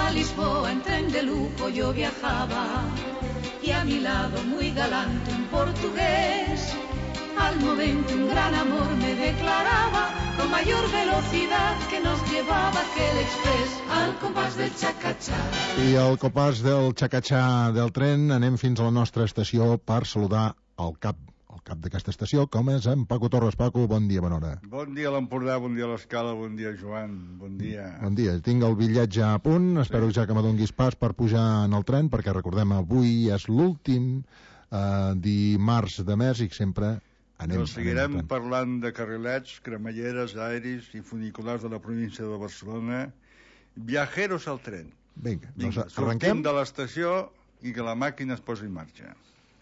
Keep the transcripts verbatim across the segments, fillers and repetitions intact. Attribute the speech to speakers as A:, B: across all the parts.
A: a Lisboa en tren de lujo yo viajaba, y a mi lado muy galante un portugués. Al momento un gran amor me declaraba, con mayor velocidad que nos llevaba aquel express al compàs del xacatxà.
B: I al compàs del xacatxà del tren anem fins a la nostra estació per saludar el cap el cap d'aquesta estació, com és en Paco Torres. Paco, bon dia, bona hora.
C: Bon dia a l'Empordà, bon dia a l'Escala, bon dia Joan, bon dia.
B: Bon dia, tinc el bitllet ja a punt, espero sí. ja que m'adonguis pas per pujar en el tren, perquè recordem, avui és l'últim eh, dimarts de mes i sempre anem...
C: Però seguirem anem parlant de carrilets, cremalleres, aeris i funiculars de la província de Barcelona. Viajeros al tren.
B: Vinga,
C: Vinga
B: doncs arrenquem.
C: Sortim de l'estació i que la màquina es posi en marxa.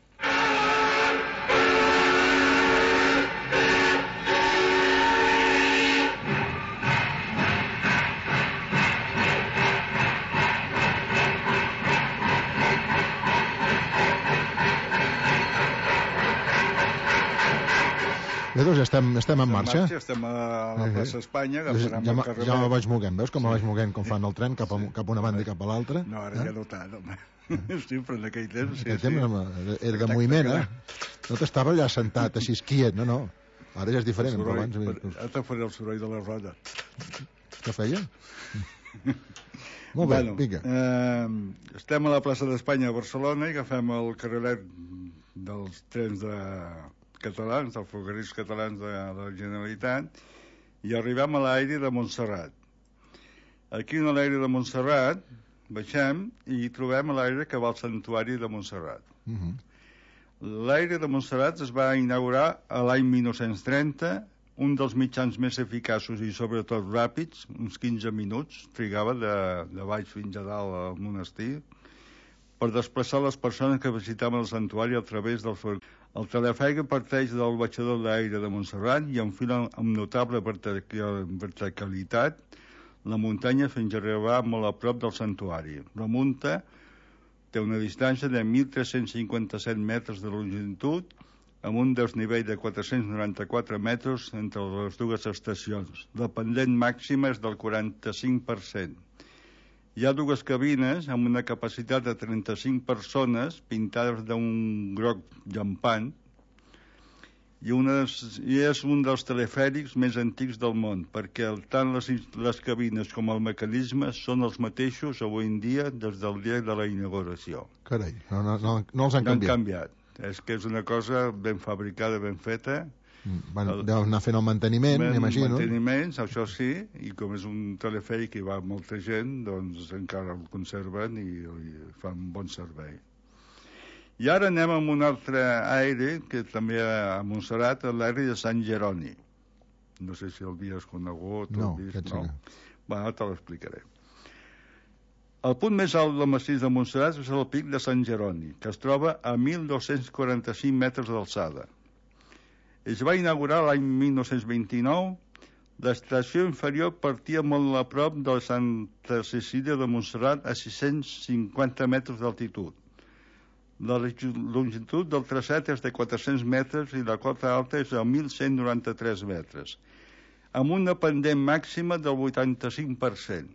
B: Bé, doncs estem, estem en marxa.
C: marxa. Estem a la plaça Espanya, agafarem
B: ja,
C: el carrer.
B: Ja me vaig moguent, veus com me vaig moguent com fan el tren cap a, cap a una banda i cap a l'altra?
C: No, ara eh? ja no tant, home. Sí, però en aquell temps... Sí,
B: aquell
C: sí.
B: temps era de moviment, eh? No t'estava allà sentat així quiet, no, no. Ara ja és diferent.
C: Soroll,
B: abans,
C: per, ara te faré el soroll de la roda.
B: Què feia? Molt bé,
C: bueno,
B: vinga.
C: Eh, estem a la plaça d'Espanya a Barcelona i agafem el carrilet dels trens de... catalans, dels ferrocarrils catalans de la Generalitat, i arribem a l'aire de Montserrat. Aquí a l'aire de Montserrat baixem i trobem l'aire que va al santuari de Montserrat.
B: Uh-huh.
C: L'aire de Montserrat es va inaugurar a l'any mil nou-cents trenta, un dels mitjans més eficaços i sobretot ràpids, uns quinze minuts, trigava de, de baix fins a dalt al monestir, per desplaçar les persones que visitaven el santuari a través del ferrocarril. El telefèric parteix del baixador d'aire de Montserrat i enfila amb notable verticalitat la muntanya fins a arribar molt a prop del santuari. La munta té una distància de mil tres-cents cinquanta-set metres de longitud amb un desnivell de quatre-cents noranta-quatre metres entre les dues estacions. La pendent màxima és del quaranta-cinc per cent. Hi ha dues cabines amb una capacitat de trenta-cinc persones pintades d'un groc llampant i, unes, i és un dels telefèrics més antics del món perquè el, tant les, les cabines com el mecanisme són els mateixos avui en dia des del dia de la inauguració.
B: Carai, no, no, no, no els han
C: no
B: canviat.
C: han canviat. És que és una cosa ben fabricada, ben feta.
B: Van, deuen anar fent el manteniment, m'imagino.
C: Manteniments, això sí, i com és un telefèric que hi va molta gent, doncs encara el conserven i, i fan bon servei. I ara anem amb un altre aire, que també a Montserrat, l'aire de Sant Jeroni. No sé si el havies conegut o
B: no,
C: el vist,
B: no?
C: Va, ara te l'explicaré. El punt més alt del massís de Montserrat és el pic de Sant Jeroni, que es troba a mil dos-cents quaranta-cinc metres d'alçada. Es va inaugurar l'any mil nou-cents vint-i-nou. L'estació inferior partia molt a prop de Santa Cecília de Montserrat a sis-cents cinquanta metres d'altitud. La longitud del tracet és de quatre-cents metres i la cota alta és de mil cent noranta-tres metres, amb una pendent màxima del vuitanta-cinc per cent.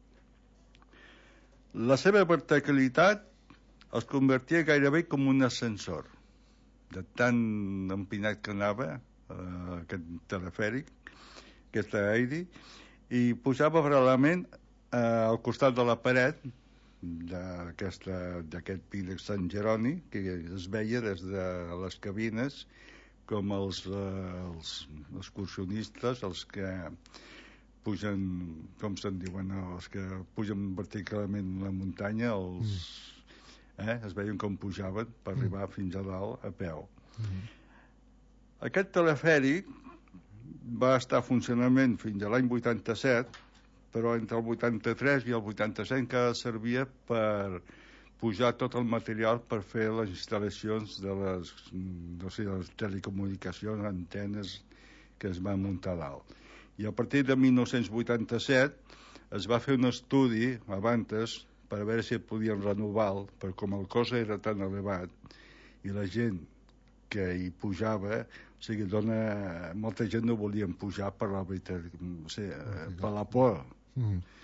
C: La seva verticalitat es convertia gairebé com un ascensor, de tan empinat que anava eh, aquest telefèric, aquest aeri, i pujava paral·lelament eh, al costat de la paret d'aquest pic de Sant Jeroni, que es veia des de les cabines com els, eh, els excursionistes, els que pugen, com se'n diuen, els que pugen verticalment la muntanya, els... Mm. Eh? Es veien com pujaven per arribar mm. fins a dalt a peu. Mm. Aquest telefèric va estar en funcionament fins a l'any vuitanta-set, però entre el vuitanta-tres i el vuitanta-set encara servia per pujar tot el material per fer les instal·lacions de les, no sé, de les telecomunicacions, antenes que es van muntar a dalt. I a partir de mil nou-cents vuitanta-set es va fer un estudi abans per a veure si et podien renovar, perquè com el cost era tan elevat i la gent que hi pujava, o sigui, dona, molta gent no volien pujar per la veritat, o sigui, per la por. Mm. O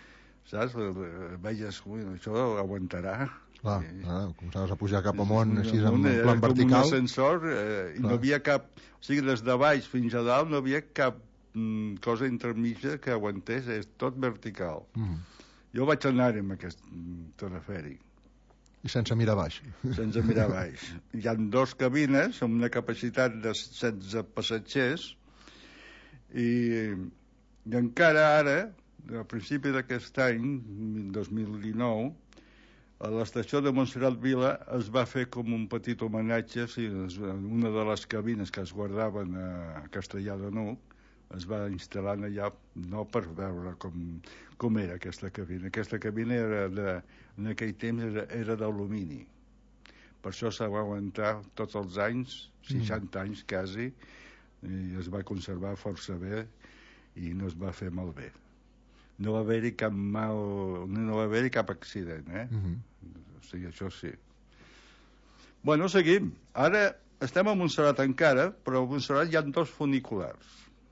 C: saps? Veies, ui, això aguantarà.
B: Clar,
C: I...
B: clar, començaves a pujar cap amunt, així, en
C: era
B: plan vertical.
C: com un ascensor, eh, i no havia cap... O sigui, des de baix fins a dalt no havia cap mm, cosa intermitja que aguantés, és tot vertical. Mm. Jo vaig anar amb aquest telefèric.
B: I sense mirar baix.
C: Sense mirar baix. Hi ha dos cabines amb una capacitat de setze passatgers i, i encara ara, a principi d'aquest any, dos mil dinou, a l'estació de Montserrat Vila es va fer com un petit homenatge, sí, una de les cabines que es guardaven a Castellà de N'Hug es va instal·lar allà, no per veure com, com era aquesta cabina. Aquesta cabina era de, en aquell temps era, era d'alumini. Per això s'ha va aguantar tots els anys, seixanta mm. anys quasi, i es va conservar força bé i no es va fer malbé. No va haver-hi cap mal, no va haver-hi cap accident, eh? Mm-hmm. O sigui, això sí. Bueno, seguim. Ara estem a Montserrat encara, però a Montserrat hi ha dos funiculars.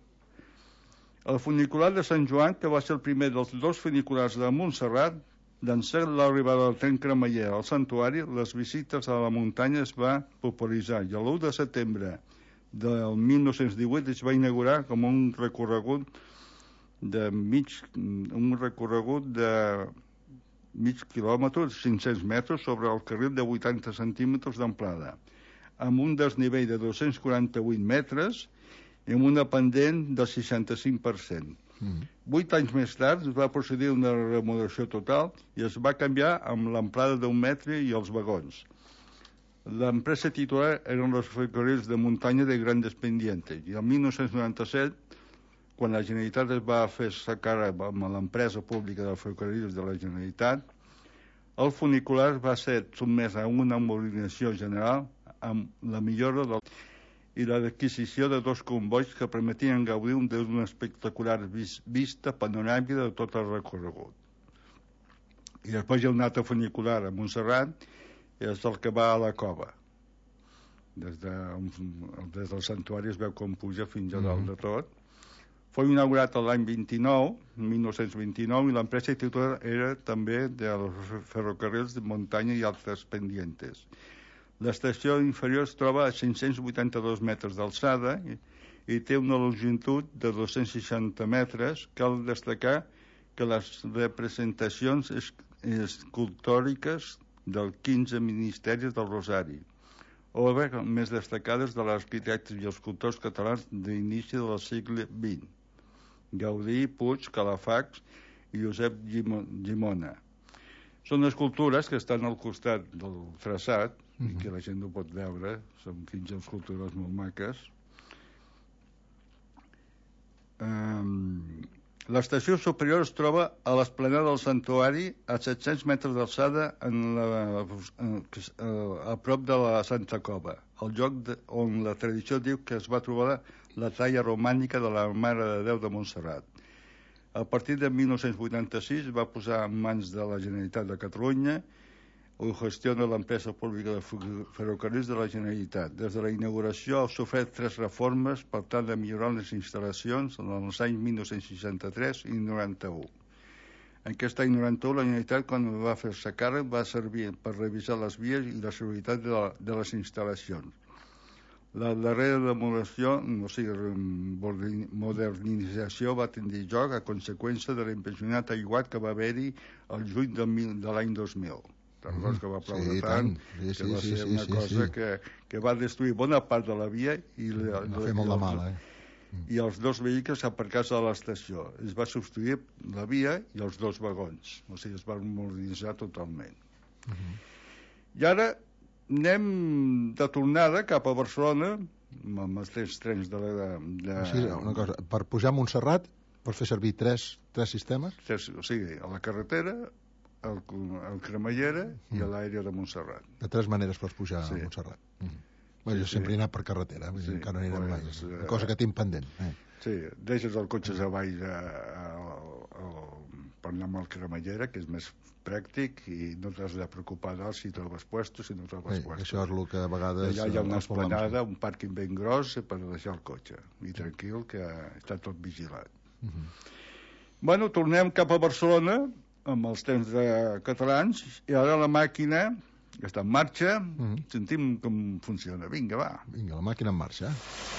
C: El funicular de Sant Joan, que va ser el primer dels dos funiculars de Montserrat, d'ençà l'arribada del tren cremallera al santuari, les visites a la muntanya es va popularitzar i l'u de setembre del mil nou-cents divuit es va inaugurar com un recorregut de mig, un recorregut de mig quilòmetre, cinc-cents metres, sobre el carril de vuitanta centímetres d'amplada, amb un desnivell de dos-cents quaranta-vuit metres i amb una pendent del seixanta-cinc per cent. Mm. Vuit anys més tard es va procedir una remodelació total i es va canviar amb l'amplada d'un metre i els vagons. L'empresa titular eren els ferrocarrils de muntanya de Grandes Pendientes i el mil nou-cents noranta-set, quan la Generalitat es va fer sacar amb l'empresa pública dels ferrocarrils de la Generalitat, el funicular va ser sotmès a una modernització general amb la millora del i l'adquisició de dos combois que permetien gaudir d'una espectacular vista panoràmica de tot el recorregut. I després hi ha un altre funicular a Montserrat, és el que va a la cova. Des, de, des del santuari es veu com puja fins a dalt de tot. Fou inaugurat l'any vint-i-nou, mil nou-cents vint-i-nou, i l'empresa titular era també dels ferrocarrils de muntanya i altres pendientes. L'estació inferior es troba a cinc-cents vuitanta-dos metres d'alçada i, i té una longitud de dos-cents seixanta metres. Cal destacar que les representacions escultòriques dels quinze ministeris del Rosari, obres més destacades de les arquitectes i els escultors catalans d'inici del segle vint, Gaudí, Puig, Calafats i Josep Llimona. Són escultures que estan al costat del traçat, mm-hmm. i que la gent no pot veure, són quinze escultures molt maques. Um, l'estació superior es troba a l'esplanada del santuari a set-cents metres d'alçada en la, en, a prop de la Santa Cova, el lloc de, on la tradició diu que es va trobar la talla romànica de la Mare de Déu de Montserrat. A partir de mil nou-cents vuitanta-sis va posar en mans de la Generalitat de Catalunya o gestiona l'empresa pública de ferrocarrils de la Generalitat. Des de la inauguració ha sofert tres reformes per tal de millorar les instal·lacions en els anys mil nou-cents seixanta-tres i noranta-u. En aquest any noranta-u la Generalitat, quan va fer-se càrrec, va servir per revisar les vies i la seguretat de, la, de les instal·lacions. La darrera demolició, o sigui, modernització, va tenir lloc a conseqüència de l'impressionat aiguat que va haver-hi el juny de, mil, de l'any dos mil. Mm, que va ploure sí, tant, sí, sí, que va sí, ser sí, una sí, cosa sí. Que, que va destruir bona part de la via i, la,
B: va fer molt de mal, eh?
C: i els dos vehicles aparcats a l'estació. Es va substituir la via i els dos vagons, o sigui, es van modernitzar totalment. Mm-hmm. I ara anem de tornada cap a Barcelona amb els tres trens de la... De...
B: Sí, una cosa, per pujar a Montserrat pots fer servir tres, tres sistemes?
C: Tres, o sigui, a la carretera, el, el cremallera mm. i a l'aèria de Montserrat.
B: De tres maneres pots pujar sí. a Montserrat. Mm. Bueno, jo sí, sempre he anat per carretera, sí, encara no he anat mai. Una uh, cosa que tinc pendent. Eh.
C: Sí, deixes el cotxe avall a, a, a, per anar amb el cremallera, que és més pràctic i no t'has de preocupar d'alt si trobes puestos, si no trobes
B: sí,
C: puestos.
B: Això és el que a vegades...
C: Allà hi ha una esplanada, un pàrquing ben gros per deixar el cotxe. I tranquil, que està tot vigilat. Uh-huh. Bueno, tornem cap a Barcelona amb els temps de catalans, i ara la màquina que està en marxa,
B: Mm.
C: sentim com funciona. Vinga, va.
B: Vinga, la màquina en marxa.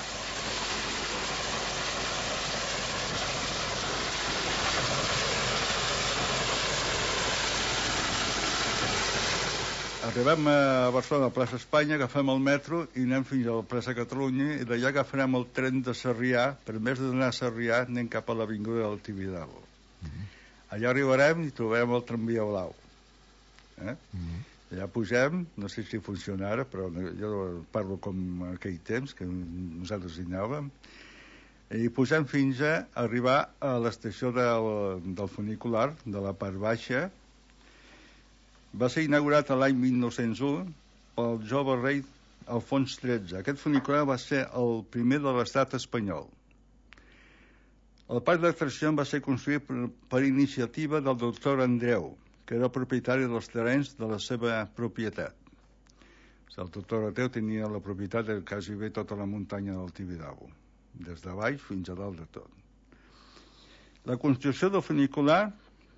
C: Arribem a Barcelona, a plaça Espanya, agafem el metro i anem fins a la plaça Catalunya, i d'allà agafarem el tren de Sarrià. Per més d'anar a Sarrià, anem cap a l'avinguda del Tibidabo.
B: Mm-hmm.
C: Allà arribarem i trobem el tramvia blau. Eh?
B: Mm-hmm.
C: Allà pugem, no sé si funciona ara, però jo parlo com aquell temps, que nosaltres hi anàvem, i pugem fins a arribar a l'estació del, del funicular, de la part baixa. Va ser inaugurat l'any mil nou-cents u pel jove rei Alfons tretze. Aquest funicular va ser el primer de l'estat espanyol. El parc d'atraccions va ser construït per, per iniciativa del doctor Andreu, que era el propietari dels terrenys de la seva propietat. El doctor Andreu tenia la propietat de quasi bé tota la muntanya del Tibidabo, des de baix fins a dalt de tot. La construcció del funicular,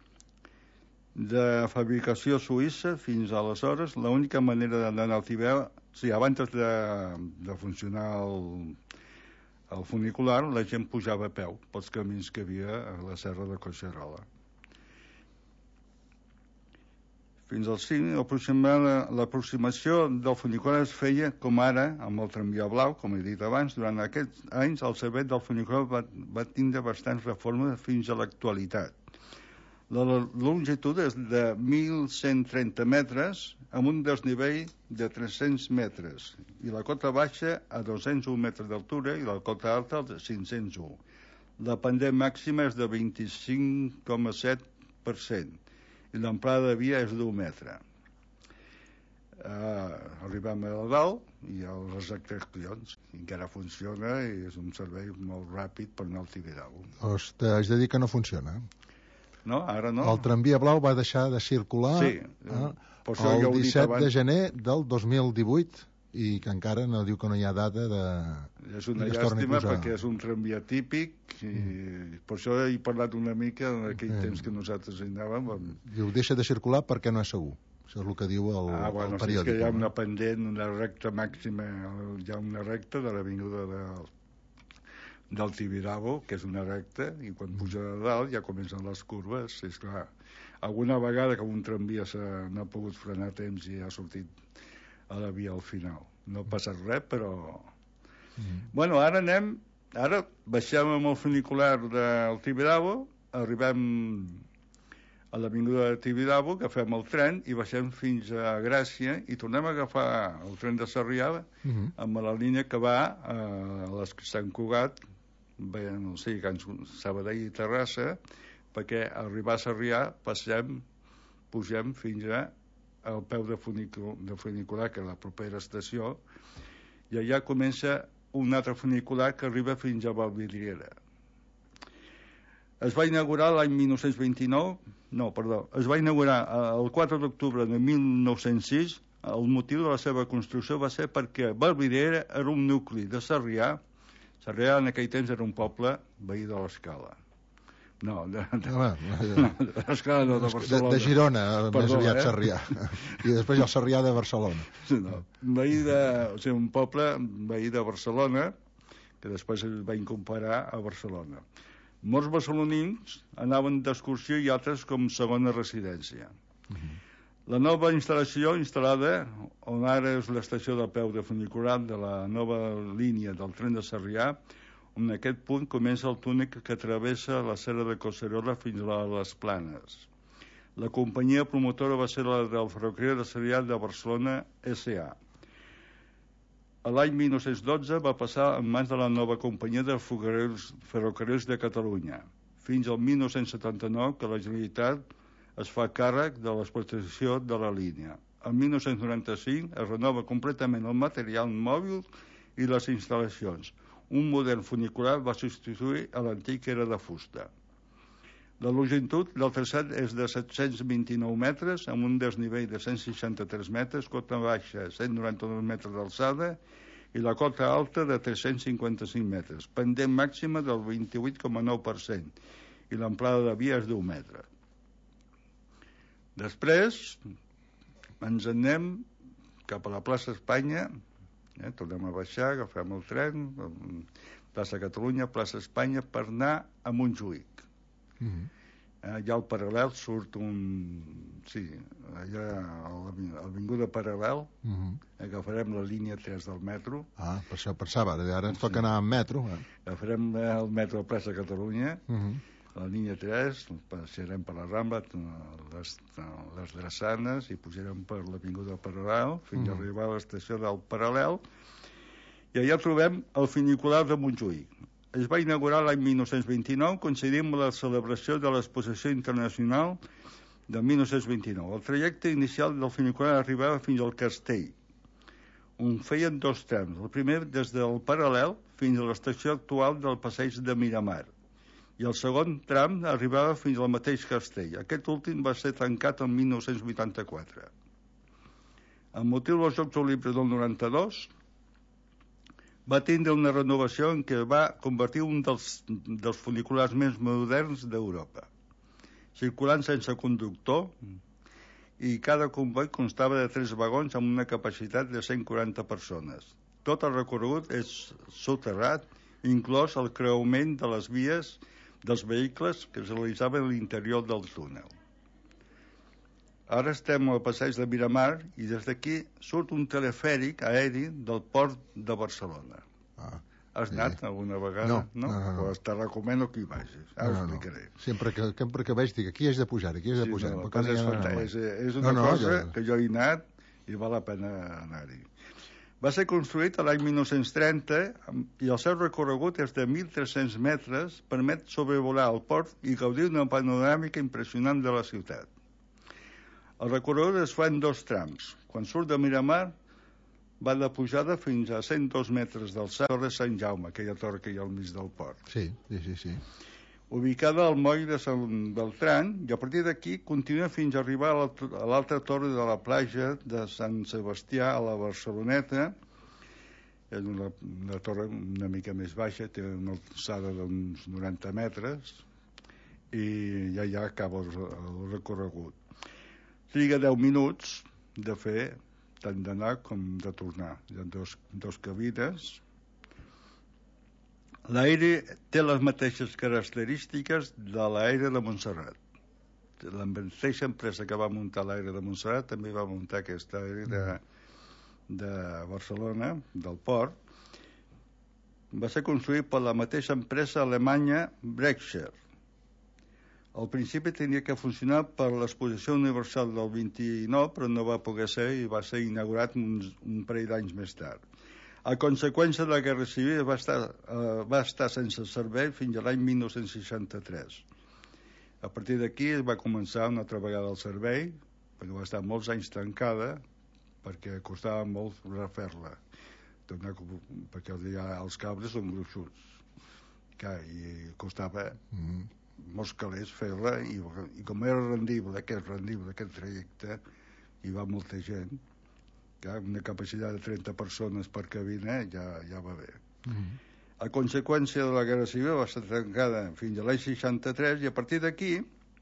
C: de fabricació suïssa, fins aleshores, l'única manera d'anar al Tibidabo, o sigui, abans de, de funcionar el, el funicular, la gent pujava a peu pels camins que havia a la serra de Collserola. Fins al cim, l'aproximació del funicular es feia com ara, amb el tramvia blau, com he dit abans. Durant aquests anys, el servei del funicular va, va tindre bastants reformes fins a l'actualitat. La longitud és de mil cent trenta metres, amb un desnivell de tres-cents metres, i la cota baixa a dos-cents u metres d'altura i la cota alta de cinc-cents u. La pendent màxima és de vint-i-cinc coma set per cent i l'amplada de via és d'un metre. Uh, arribem a dalt i a les atraccions. Encara funciona i és un servei molt ràpid per anar al Tibidabo.
B: Ostres, haig de dir que no funciona.
C: No, ara no.
B: El tramvia blau va deixar de circular
C: sí,
B: eh,
C: per això
B: el
C: ja
B: disset de gener del dos mil divuit i que encara no diu que no hi ha data de...
C: És una llàstima perquè és un tramvia típic i mm. per això he parlat una mica en aquell mm. temps que nosaltres hi anàvem.
B: Diu, deixa de circular perquè no és segur. Això és el que diu el,
C: ah, bueno,
B: el periòdic.
C: Sí, que hi ha una pendent, una recta màxima, hi ha una recta de l'avinguda de, del Tibidabo, que és una recta, i quan puja de dalt ja comencen les curves. És clar, alguna vegada que un tramvia no ha pogut frenar a temps i ha sortit a la via al final. No ha passat res, però... Mm. Bueno, ara anem... Ara baixem amb el funicular del Tibidabo, arribem a l'avinguda de Tibidabo, agafem el tren i baixem fins a Gràcia i tornem a agafar el tren de Sarrià mm-hmm. amb la línia que va a Sant Cugat, bé, no sé, Sabadell i Terrassa, perquè a arribar a Sarrià passem, pugem fins a al peu de funicular, de funicular, que és la propera estació, i allà comença un altre funicular que arriba fins a Vallvidriera. Es va inaugurar l'any mil nou-cents vint-i-nou, no, perdó, es va inaugurar el quatre d'octubre de mil nou-cents sis. El motiu de la seva construcció va ser perquè Vallvidriera era un nucli de Sarrià. Sarrià en aquell temps era un poble veí de l'Escala. No, de, de,
B: Home,
C: no, de l'Escala no, de Barcelona.
B: De, de Girona, Perdó, més aviat
C: eh?
B: Sarrià. I després el Sarrià de Barcelona.
C: No, veí de, o sigui, un poble veí de Barcelona, que després es va incorporar a Barcelona. Molts barcelonins anaven d'excursió i altres com segona residència. Uh-huh. La nova instal·lació instal·lada, on ara és l'estació de peu de funicular de la nova línia del tren de Sarrià, en aquest punt comença el túnel que travessa la serra de Collserola fins a les Planes. La companyia promotora va ser la del Ferrocarril de Sarrià de Barcelona S A L'any mil nou-cents dotze va passar en mans de la nova companyia de ferrocarrils, ferrocarrils de Catalunya, fins al mil nou-cents setanta-nou, que la Generalitat es fa càrrec de l'explotació de la línia. En mil nou-cents noranta-cinc es renova completament el material mòbil i les instal·lacions. Un modern funicular va substituir a l'antic que era de fusta. La longitud del traçat és de set-cents vint-i-nou metres, amb un desnivell de cent seixanta-tres metres, cota baixa cent noranta-dos metres d'alçada i la cota alta de tres-cents cinquanta-cinc metres, pendent màxima del vint-i-vuit coma nou per cent i l'amplada de via és d'un metre. Després ens anem cap a la plaça Espanya, eh? Tornem a baixar, agafem el tren, plaça Catalunya, plaça Espanya, per anar a Montjuïc. Mm-hmm. Eh, allà al paral·lel surt un... Sí, allà a l'avinguda Paral·lel, mm-hmm. agafarem la línia tres del metro.
B: Ah, per això pensava, ara ens toca anar amb metro. Eh?
C: Agafarem el metro a plaça Catalunya, mm-hmm. la línia tres, passarem per la Rambla, les, les Drassanes, i pujarem per l'avinguda Paral·lel, fins mm-hmm. a arribar a l'estació del Paral·lel, i allà trobem el funicular de Montjuïc. Es va inaugurar l'any mil nou-cents vint-i-nou, coincidint amb la celebració de l'Exposició Internacional del mil nou-cents vint-i-nou. El trajecte inicial del funicular arribava fins al castell, on feien dos trams. El primer des del Paral·lel fins a l'estació actual del passeig de Miramar, i el segon tram arribava fins al mateix castell. Aquest últim va ser tancat el mil nou-cents vuitanta-quatre. Amb motiu dels Jocs Olímpics del noranta-dos, va tindre una renovació en què va convertir un dels, dels funiculars més moderns d'Europa, circulant sense conductor, i cada comboi constava de tres vagons amb una capacitat de cent quaranta persones. Tot el recorregut és soterrat, inclòs el creuament de les vies dels vehicles que es realitzaven a l'interior del túnel. Ara estem al passeig de Miramar i des d'aquí surt un telefèric aeri del port de Barcelona. Ah, Has anat sí. alguna vegada?
B: No, no, no, no.
C: Pues te recomano que hi vagis. Ara no, ho explicaré.
B: No. Sempre, que, sempre que veig dic, aquí has de pujar, aquí has de pujar.
C: Sí, no, és, ja no és, és una no, no, cosa jo... que jo he anat i val la pena anar-hi. Va ser construït l'any mil nou-cents trenta i el seu recorregut és de mil tres-cents metres, permet sobrevolar el port i gaudir d'una panoràmica impressionant de la ciutat. El recorregut es fa en dos trams. Quan surt de Miramar, va de pujada fins a cent dos metres d'alçada, Torre Sant Jaume, aquella torre que hi ha al mig del port.
B: Sí, sí, sí. sí.
C: Ubicada al moll de Sant Beltran, i a partir d'aquí continua fins a arribar a l'altra torre de la platja de Sant Sebastià, a la Barceloneta. És una, una torre una mica més baixa, té una alçada d'uns noranta metres, i ja ja acaba el, el recorregut. Triga deu minuts de fer tant d'anar com de tornar. Hi ha dos, dos cabines. L'aire té les mateixes característiques de l'aire de Montserrat. La mateixa empresa que va muntar l'aire de Montserrat també va muntar aquest aire de, de Barcelona, del port. Va ser construït per la mateixa empresa alemanya Brecher. Al principi tenia que funcionar per l'Exposició Universal del vint-i-nou, però no va poder ser i va ser inaugurat un, un parell d'anys més tard. A conseqüència de la Guerra Civil va estar, eh, va estar sense servei fins a l'any mil nou-cents seixanta-tres. A partir d'aquí es va començar una altra vegada el servei, perquè va estar molts anys tancada, perquè costava molt refer-la, perquè els cabres són gruixuts, i costava... Mm-hmm. molts calés fer-la i, i com era rendible, que és rendible aquest trajecte, hi va molta gent, que una capacitat de trenta persones per cabina ja, ja va bé. Mm-hmm. A conseqüència de la Guerra Civil va ser tancada fins a l'any seixanta-tres i a partir d'aquí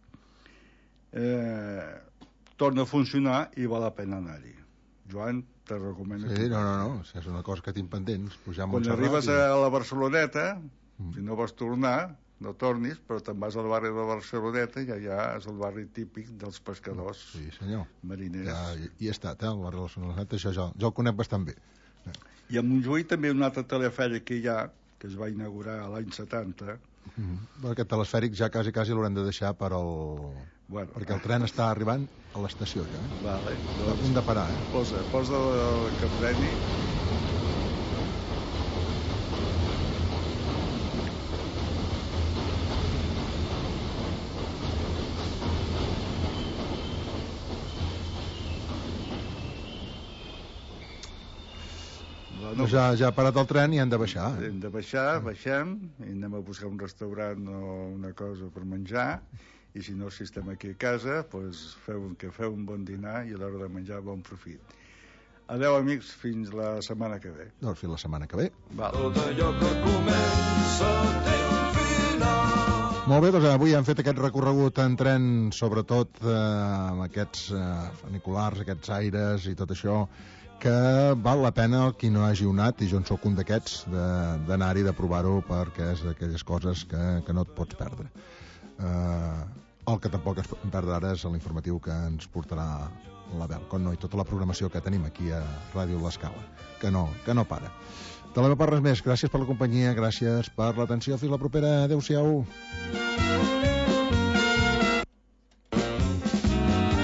C: eh, torna a funcionar i val la pena anar-hi. Joan, te recomano.
B: Sí, no, no, no, és una cosa que tinc pendents.
C: Quan arribes i... a la Barceloneta, mm. si no vas tornar, no tornis, però te'n vas al barri de Barceloneta i allà és el barri típic dels pescadors,
B: sí, senyor.
C: Mariners.
B: Ja, hi he estat, eh, al barri de Barceloneta, això jo, jo el conec bastant bé.
C: I a Montjuïc també un altre telefèric que hi ha, que es va inaugurar l'any setanta.
B: Mm-hmm. Aquest telefèric ja quasi, quasi l'haurem de deixar per al... bueno, perquè el tren està arribant a l'estació ja. Eh?
C: Vale,
B: doncs... a punt de parar, eh?
C: Posa, posa el que freni.
B: No, ja, ja ha parat el tren i hem de baixar.
C: Hem de baixar, baixem, i anem a buscar un restaurant o una cosa per menjar, i si no, si estem aquí a casa, doncs feu, que feu un bon dinar i a l'hora de menjar bon profit. Adeu, amics, fins la setmana que ve.
B: Doncs fins la setmana que ve.
C: Val.
D: Tot allò que comença té un final.
B: Molt bé, doncs avui hem fet aquest recorregut en tren, sobretot eh, amb aquests eh, funiculars, aquests aires i tot això, que val la pena el qui no hagi anat, i jo en sóc un d'aquests, d'anar-hi, de, de provar-ho, perquè és d'aquelles coses que, que no et pots perdre. Eh, el que tampoc es pot perdre ara és l'informatiu que ens portarà la Belcon, no? I tota la programació que tenim aquí a Ràdio L'Escala, que no, que no para. De la meva part res més, gràcies per la companyia, gràcies per l'atenció, fins la propera, adeu-siau.